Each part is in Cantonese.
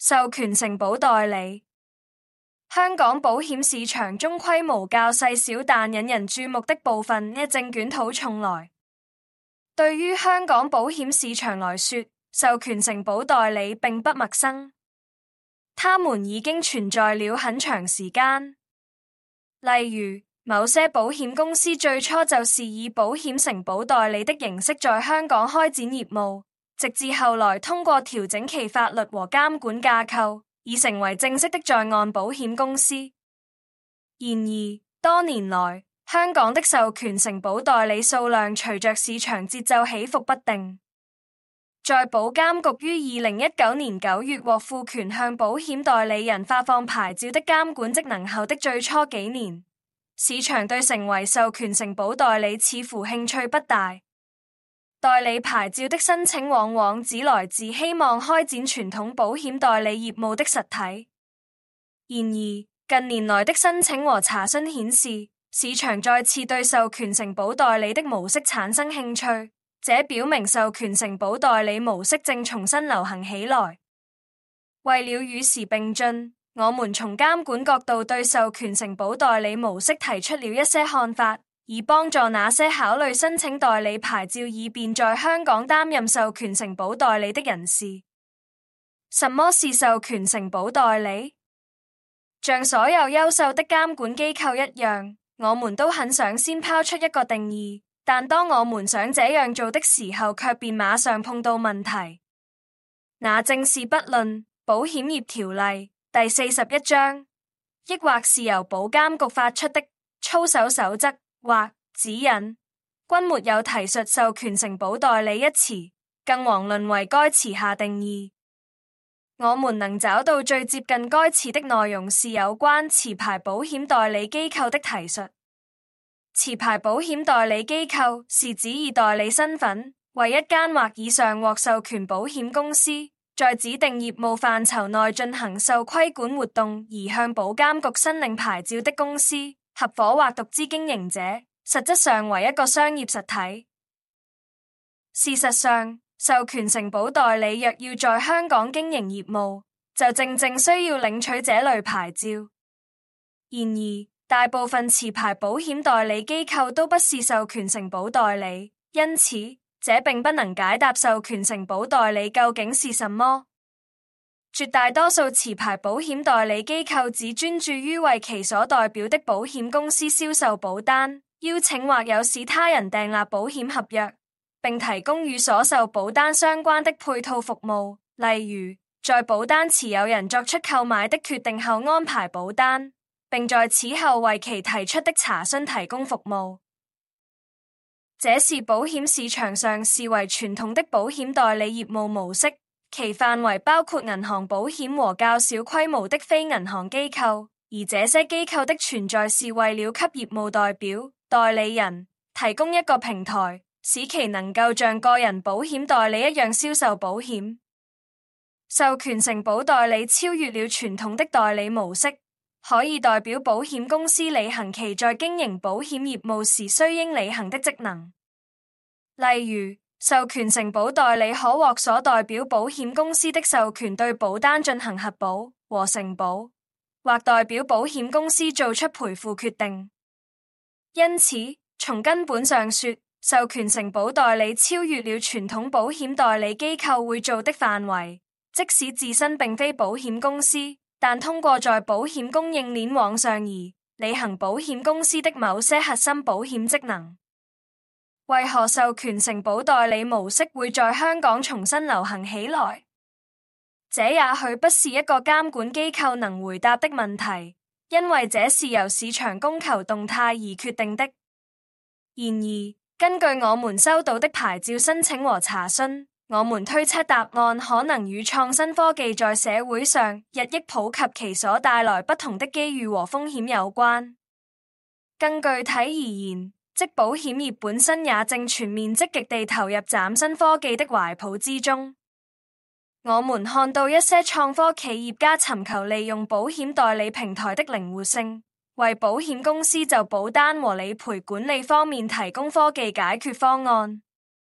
授權承保代理。香港保險市場中規模較細小但引人注目的部分，一正捲土重來。對於香港保險市場來說，授權承保代理並不陌生，他們已經存在了很長時間。例如，某些保險公司最初就是以保險承保代理的形式在香港開展業務，直至後來通過調整其法律和監管架構，已成為正式的在岸保險公司。然而，多年來，香港的授權承保代理數量隨着市場節奏起伏不定。在保監局於2019年9月獲賦權向保險代理人發放牌照的監管職能後的最初幾年，市場對成為授權承保代理似乎興趣不大。代理牌照的申請往往只來自希望開展傳統保險代理業務的實體。然而，近年來的申請和查詢顯示，市場再次對授權承保代理的模式產生興趣，這表明授權承保代理模式正重新流行起來。為了與時並進，我們從監管角度對授權承保代理模式提出了一些看法，以幫助那些考慮申請代理牌照以便在香港擔任授權承保代理的人士。什麼是授權承保代理？像所有優秀的監管機構一樣，我們都很想先拋出一個定義，但當我們想這樣做的時候，卻便馬上碰到問題。那正是不論保險業條例第41章，抑或是由保監局發出的操守守則或指引，均沒有提述授權承保代理一詞，更遑論為該詞下定義。我們能找到最接近該詞的內容是有關持牌保險代理機構的提述。持牌保險代理機構是指以代理身份為一間或以上獲授權保險公司，在指定業務範疇內進行受規管活動而向保監局申領牌照的公司、合夥或獨資經營者，實質上為一個商業實體。事實上，授權承保代理若要在香港經營業務，就正正需要領取這類牌照。然而，大部分持牌保險代理機構都不是授權承保代理，因此這並不能解答授權承保代理究竟是什麼。絕大多數持牌保險代理機構只專注於為其所代表的保險公司銷售保單，邀請或有使他人訂立保險合約，並提供與所售保單相關的配套服務，例如在保單持有人作出購買的決定後安排保單，並在此後為其提出的查詢提供服務。這是保險市場上視為傳統的保險代理業務模式，其範圍包括銀行保險和較小規模的非銀行機構，而這些機構的存在是為了給業務代表、代理人提供一個平台，使其能夠像個人保險代理一樣銷售保險。授權承保代理超越了傳統的代理模式，可以代表保險公司履行其在經營保險業務時須應履行的職能。例如，授權承保代理可獲所代表保險公司的授權對保單進行核保和承保，或代表保險公司做出賠付決定。因此，從根本上說，授權承保代理超越了傳統保險代理機構會做的範圍，即使自身並非保險公司，但通過在保險供應鏈網上而履行保險公司的某些核心保險職能。為何授權承保代理模式會在香港重新流行起來？這也許不是一個監管機構能回答的問題，因為這是由市場供求動態而決定的。然而，根據我們收到的牌照申請和查詢，我們推測答案可能與創新科技在社會上日益普及其所帶來不同的機遇和風險有關。更具體而言，即保險業本身也正全面積極地投入嶄新科技的懷抱之中。我們看到一些創科企業家尋求利用保險代理平台的靈活性，為保險公司就保單和理賠管理方面提供科技解決方案。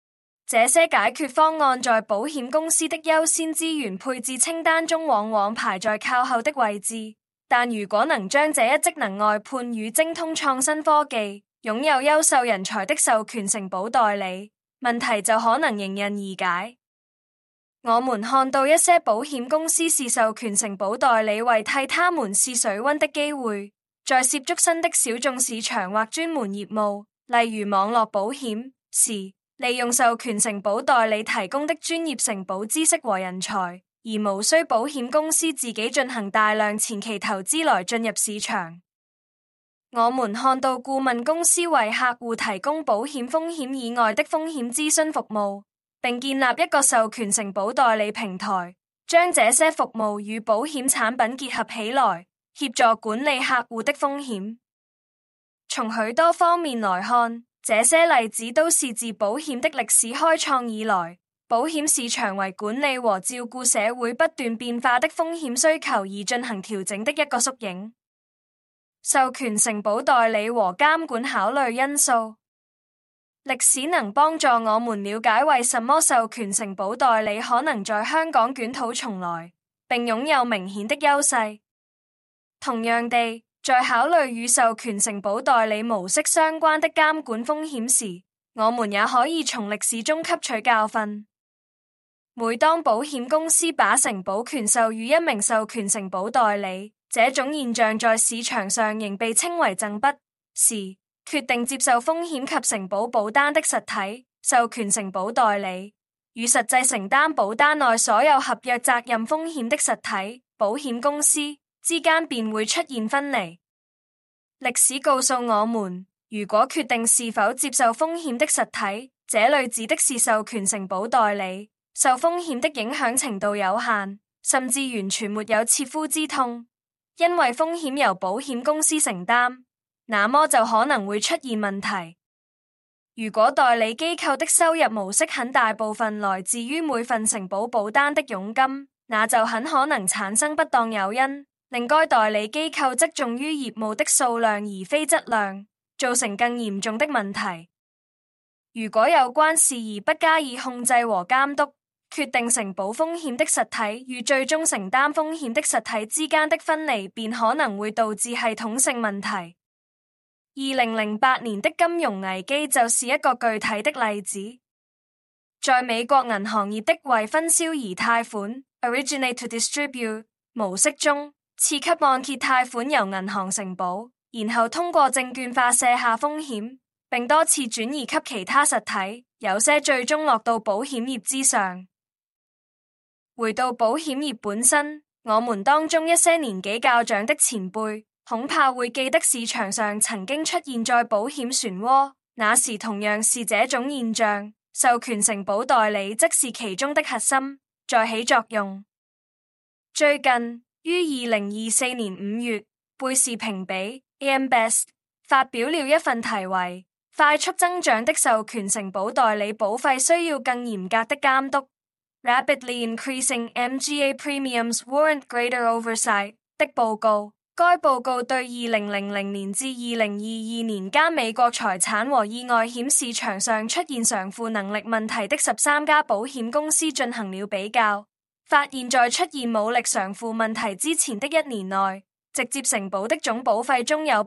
這些解決方案在保險公司的優先資源配置清單中往往排在靠後的位置，但如果能將這一職能外判予精通創新科技、擁有優秀人才的授權承保代理，問題就可能迎刃而解。我們看到一些保險公司視授權承保代理為替他們試水溫的機會，在涉足新的小眾市場或專門業務，例如網絡保險時，利用授權承保代理提供的專業承保知識和人才，而無需保險公司自己進行大量前期投資來進入市場。我們看到顧問公司為客戶提供保險風險以外的風險諮詢服務，並建立一個授權承保代理平台，將這些服務與保險產品結合起來，協助管理客戶的風險。從許多方面來看，這些例子都是自保險的歷史開創以來，保險市場為管理和照顧社會不斷變化的風險需求而進行調整的一個縮影。授權承保代理和監管考慮因素。歷史能幫助我們了解為什麼授權承保代理可能在香港捲土重來，並擁有明顯的優勢。同樣地，在考慮與授權承保代理模式相關的監管風險時，我們也可以從歷史中吸取教訓。每當保險公司把承保權授予一名授權承保代理，這種現象在市場上仍被稱為贈筆時，決定接受風險及承保保單的實體授權承保代理與實際承擔保單內所有合約責任風險的實體保險公司之間便會出現分離。歷史告訴我們，如果決定是否接受風險的實體，這裏指的是授權承保代理，受風險的影響程度有限，甚至完全沒有切膚之痛，因為風險由保險公司承擔，那麼就可能會出現問題。如果代理機構的收入模式很大部分來自於每份承保保單的佣金，那就很可能產生不當誘因，令該代理機構側重於業務的數量而非質量，造成更嚴重的問題。如果有關事宜不加以控制和監督，決定承保風險的實體與最終承擔風險的實體之間的分離便可能會導致系統性問題。2008年的金融危機就是一個具體的例子。在美國銀行業的為分銷而貸款 （originate to distribute） 模式中，次級按揭貸款由銀行承保，然後通過證券化卸下風險，並多次轉移給其他實體，有些最終落到保險業之上。回到保險業本身，我們當中一些年紀較長的前輩恐怕會記得市場上曾經出現在保險漩渦，那時同樣是這種現象，授權承保代理則是其中的核心，在起作用。最近於2024年5月，貝氏評比 AM Best 發表了一份題為《快速增長的授權承保代理保費需要更嚴格的監督》（Rapidly Increasing MGA Premiums Warrant Greater Oversight） 的報告。該報告對2000年至2022年間美國財產和意外險市場上出現償付能力問題的13家保險公司進行了比較，發現在出現武力償付問題之前的一年內，直接承保的總保費中有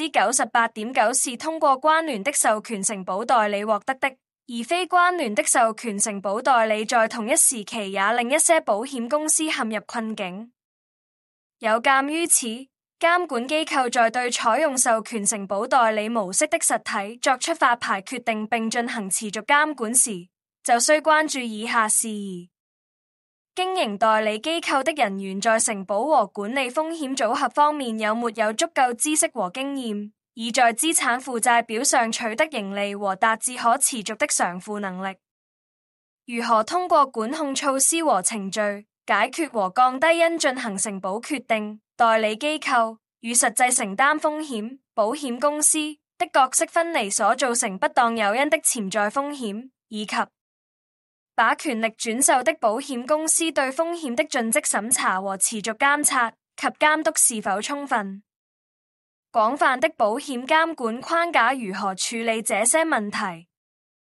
98.9% 是通過關聯的授權承保代理獲得的，而非關聯的授權承保代理在同一時期也令一些保險公司陷入困境。有鑒於此，監管機構在對採用授權承保代理模式的實體作出發牌決定並進行持續監管時，就需關注以下事宜：經營代理機構的人員在承保和管理風險組合方面有沒有足夠知識和經驗，以在資產負債表上取得盈利和達至可持續的償付能力？如何通過管控措施和程序解決和降低因進行承保決定、代理機構與實際承擔風險、保險公司的角色分離所造成不當誘因的潛在風險，以及把權力轉授的保險公司對風險的盡職審查和持續監察及監督是否充分？廣泛的保險監管框架如何處理這些問題？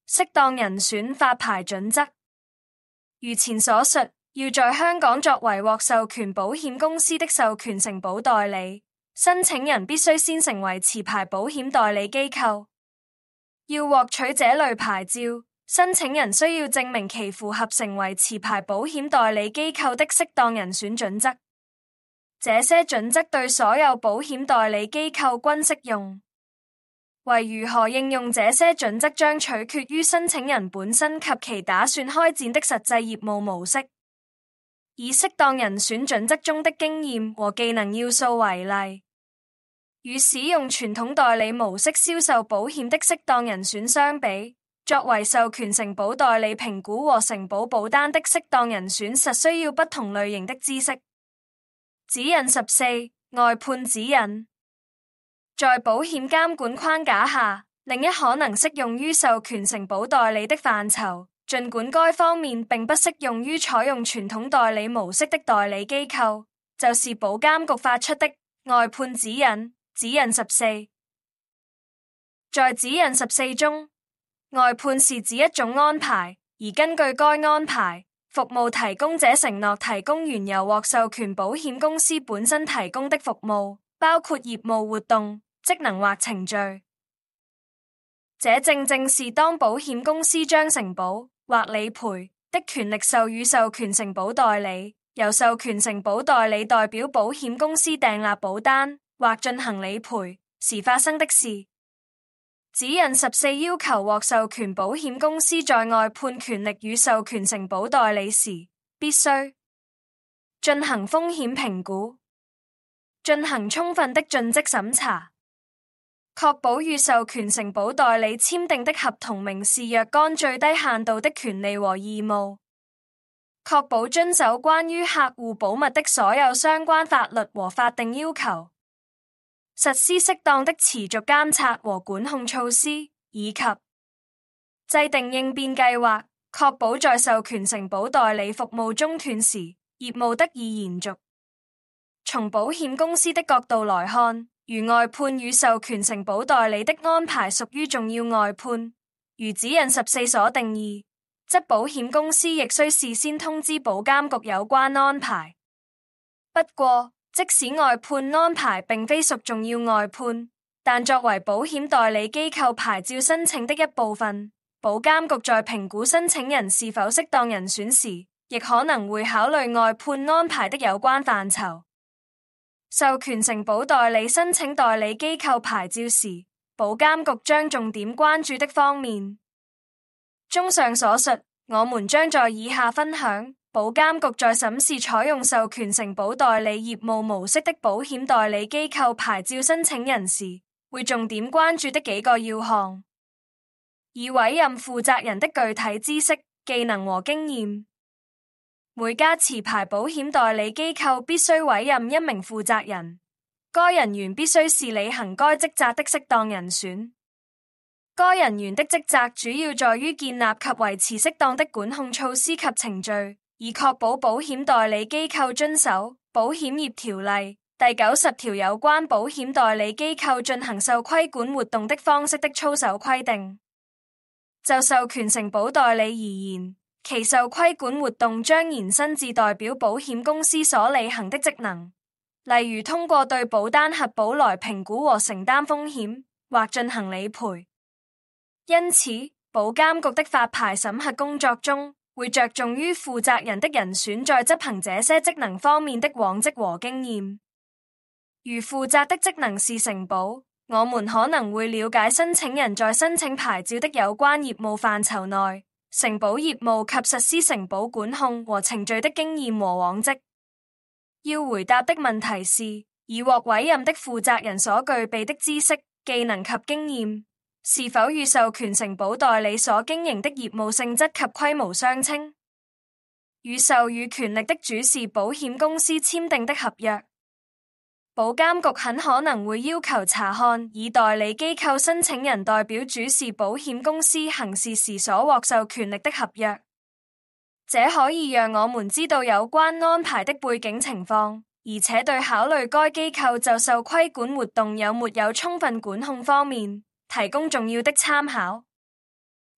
適當人選發牌準則。如前所述，要在香港作為獲授權保險公司的授權承保代理，申請人必須先成為持牌保險代理機構。要獲取這類牌照，申請人需要證明其符合成為持牌保險代理機構的適當人選準則。這些準則對所有保險代理機構均適用。為如何應用這些準則，將取決於申請人本身及其打算開展的實際業務模式。以適當人選準則中的經驗和技能要素為例，與使用傳統代理模式銷售保險的適當人選相比，作為授權承保代理評估和承保保單的適當人選實需要不同類型的知識。指引14，外判指引。在保險監管框架下，另一可能適用於授權承保代理的範疇，儘管該方面並不適用於採用傳統代理模式的代理機構，就是保監局發出的外判指引。指引14。在指引14中，外判是指一種安排，而根據該安排，服務提供者承諾提供原由獲授權保險公司本身提供的服務，包括業務活動、職能或程序。這正正是當保險公司將承保或理賠的權力授予授權承保代理，由授權承保代理代表保險公司訂立保單或進行理賠時發生的事。指引14要求獲授權保險公司在外判權力與授權承保代理時，必須進行風險評估，進行充分的盡職審查，確保與授權承保代理簽訂的合同明示若干最低限度的權利和義務，確保遵守關於客戶保密的所有相關法律和法定要求，實施適當的持續監察和管控措施，以及制定應變計劃，確保在授權承保代理服務中斷時，業務得以延續。從保險公司的角度來看，如外判與授權承保代理的安排屬於重要外判，如指引14所定義，則保險公司亦須事先通知保監局有關安排。不過，即使外判安排並非屬重要外判，但作為保險代理機構牌照申請的一部分，保監局在評估申請人是否適當人選時，亦可能會考慮外判安排的有關範疇。授權承保代理申請代理機構牌照時，保監局將重點關注的方面。綜上所述，我們將在以下分享保監局在審視採用授權承保代理業務模式的保險代理機構牌照申請人時，會重點關注的幾個要項。以委任負責人的具體知識、技能和經驗。每家持牌保險代理機構必須委任一名負責人，該人員必須是履行該職責的適當人選。該人員的職責主要在於建立及維持適當的管控措施及程序，以確保保險代理機構遵守《保險業條例》第90條有關保險代理機構進行受規管活動的方式的操守規定。就授權承保代理而言，其受規管活動將延伸至代表保險公司所履行的職能，例如通過對保單核保來評估和承擔風險，或進行理賠。因此，保監局的發牌審核工作中，會着重於負責人的人選在執行這些職能方面的往績和經驗。如負責的職能是承保，我們可能會了解申請人在申請牌照的有關業務範疇內，承保業務及實施承保管控和程序的經驗和往績。要回答的問題是，已獲委任的負責人所具備的知識、技能及經驗，是否與授權承保代理所經營的業務性質及規模相稱？與授予權力的主事保險公司簽訂的合約。保監局很可能會要求查看以代理機構申請人代表主事保險公司行事時所獲授權力的合約，這可以讓我們知道有關安排的背景情況，而且對考慮該機構就受規管活動有沒有充分管控方面，提供重要的參考。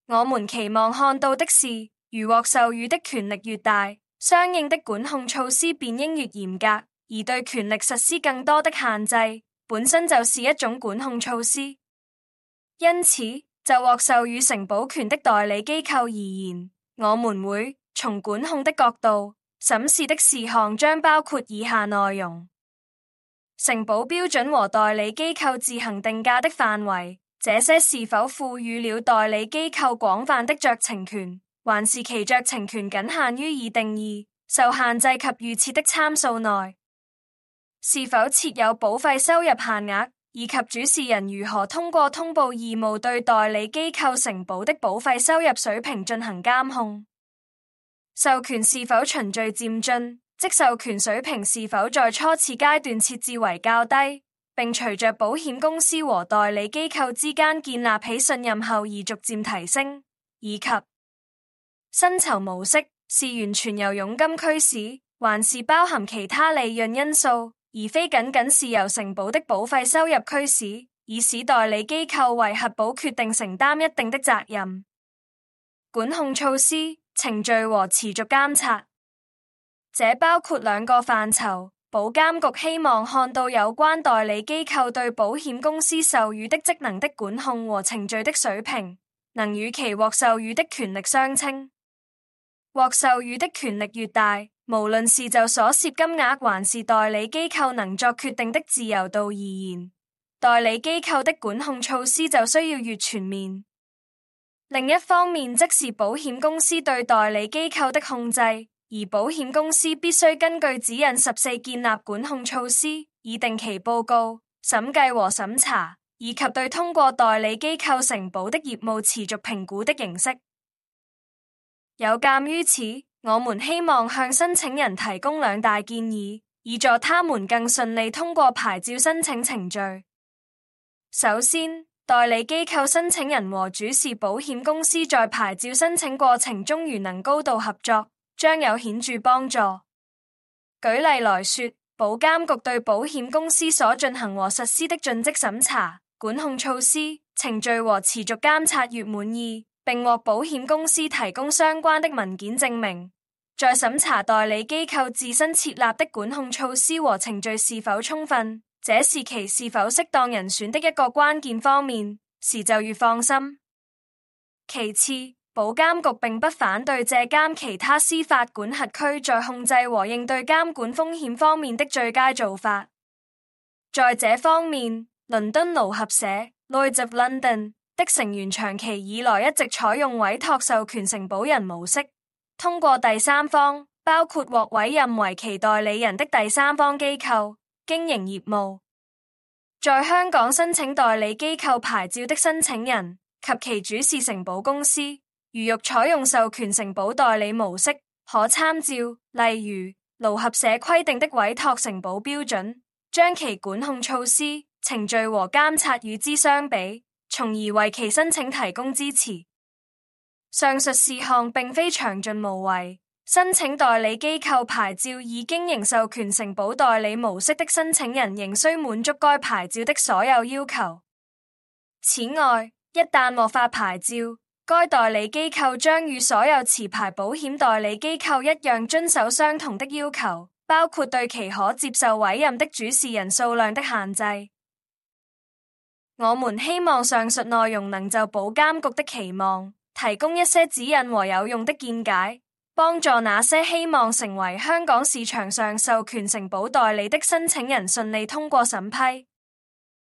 我們期望看到的是，如獲授予的權力越大，相應的管控措施便應越嚴格，而對權力實施更多的限制，本身就是一種管控措施。因此，就獲授予承保權的代理機構而言，我們會從管控的角度審視的事項將包括以下內容：承保標準和代理機構自行定價的範圍，這些是否賦予了代理機構廣泛的酌情權，還是其酌情權僅限於已定義、受限制及預設的參數內？是否設有保費收入限額，以及主事人如何通過通報義務對代理機構承保的保費收入水平進行監控？授權是否循序漸進，即授權水平是否在初次階段設置為較低，並隨着保險公司和代理機構之間建立起信任後而逐漸提升，以及薪酬模式是完全由佣金驅使，還是包含其他利潤因素，而非僅僅是由承保的保費收入驅使，以使代理機構為核保決定承擔一定的責任。管控措施、程序和持續監察，這包括兩個範疇。保監局希望看到有關代理機構對保險公司授予的職能的管控和程序的水平，能與其獲授予的權力相稱。獲授予的權力越大，無論是就所涉金額還是代理機構能作決定的自由度而言，代理機構的管控措施就需要越全面。另一方面，則是保險公司對代理機構的控制，而保險公司必須根據指引14建立管控措施，以定期報告、審計和審查，以及對通過代理機構承保的業務持續評估的形式。有鑒於此，我們希望向申請人提供兩大建議，以助他們更順利通過牌照申請程序。首先，代理機構申請人和主事保險公司在牌照申請過程中如能高度合作，將有顯著幫助。舉例來說，保監局對保險公司所進行和實施的盡職審查、管控措施、程序和持續監察越滿意，並獲保險公司提供相關的文件證明，在審查代理機構自身設立的管控措施和程序是否充分，這是其是否適當人選的一個關鍵方面，時就越放心。其次，保監局並不反對借鑒其他司法管轄區在控制和應對監管風險方面的最佳做法。在這方面，倫敦勞合社 （Lloyd's of London） 的成員長期以來一直採用委託授權承保人模式，通過第三方，包括獲委任為其代理人的第三方機構經營業務。在香港申請代理機構牌照的申請人及其主事承保公司，如欲採用授權承保代理模式，可參照例如勞合社規定的委託承保標準，將其管控措施、程序和監察與之相比，從而為其申請提供支持。上述事項並非詳盡無遺，申請代理機構牌照以經營授權承保代理模式的申請人仍需滿足該牌照的所有要求。此外，一旦獲發牌照，該代理機構將與所有持牌保險代理機構一樣遵守相同的要求，包括對其可接受委任的主事人數量的限制。我們希望上述內容能就保監局的期望提供一些指引和有用的見解，幫助那些希望成為香港市場上授權承保代理的申請人順利通過審批。